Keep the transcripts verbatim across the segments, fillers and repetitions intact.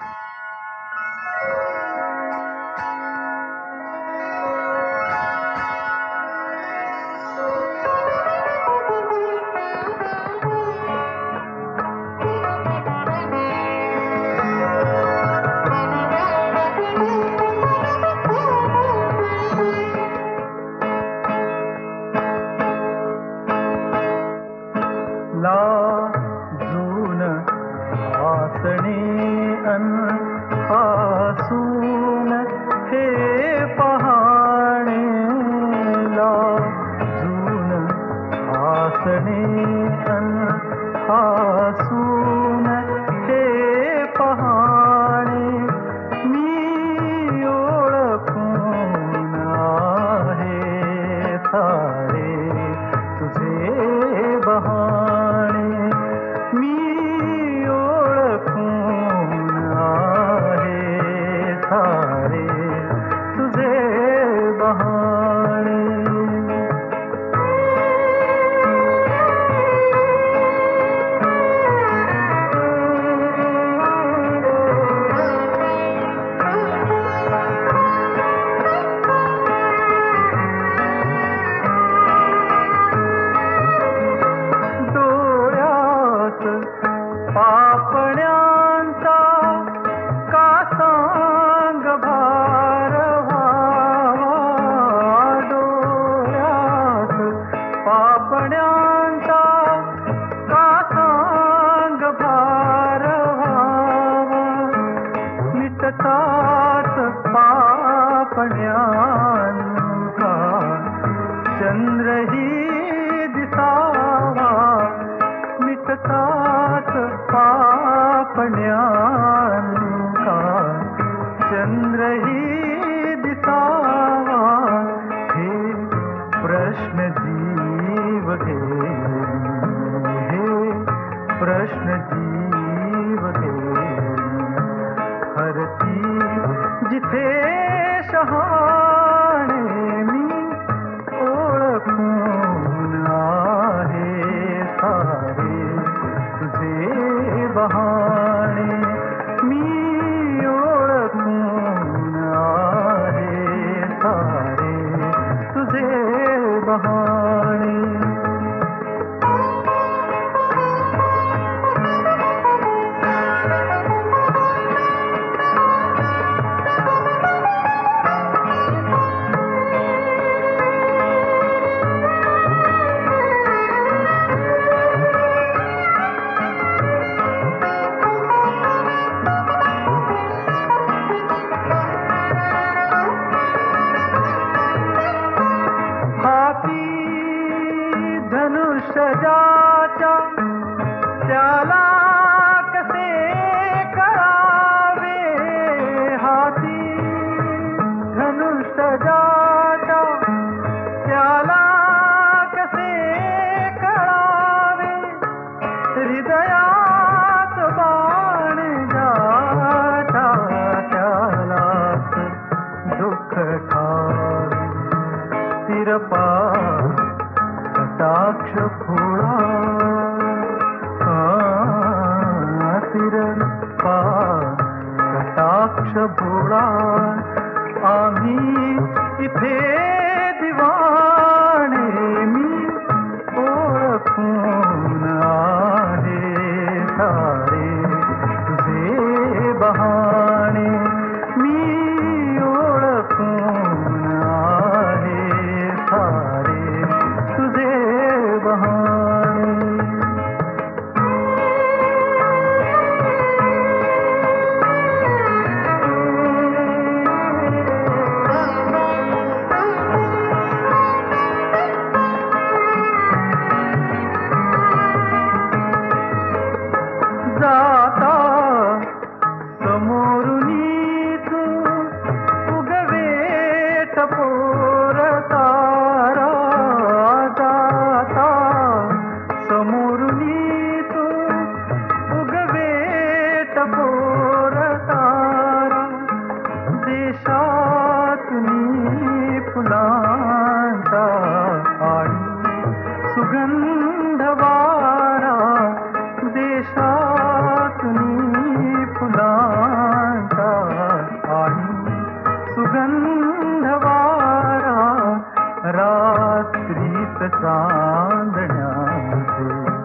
लाजून हसणे अन हसून हे पहाणे, लाजून हसणे अन हसून हे पहाणे, मी ओळखून आहे सारे तुझे बहाणे, मी ओळखून आहे सारे तुझे बहाणे. पापण्यांचा का सांग भार व्हावा, डोळ्यात पापण्यांचा का सांग भार व्हावा, मिटतात पापण्यांका चंद्रही दिसावा, मिटतात पापण्यांका चंद्रही दिसावा, हे प्रश्न जीव घेऊन, हे प्रश्न जीव घेऊन, हरती जिथे शहाणे, मी ओळखून आहे सारे तुझे बहाणे, मी ओळखून आहे सारे तुझे बहाणे. धनुष्यजाच्या त्याला कसे कळावे, हाती धनुष्यजाच्या त्याला कसे कळावे, हृदयात बाण जाता त्यालाच दुःख ठावे, तिरपा कटाक्ष भोळा, तिरपा कटाक्ष भोळा, आम्ही इथे दिवाणे, मी ओळखून आहे सारे तुझे बहाणे, मी ओळखून आहे सारे तुझे बहाणे. जाता समोर चांदण्याचे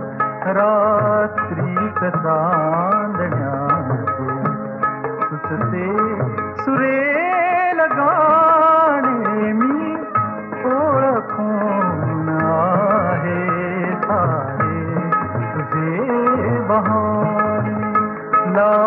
रात्रीत चांदण्याचे सुचते सुरेल गाणे मी ओळखून आहे सारे तुझे बहाणे ला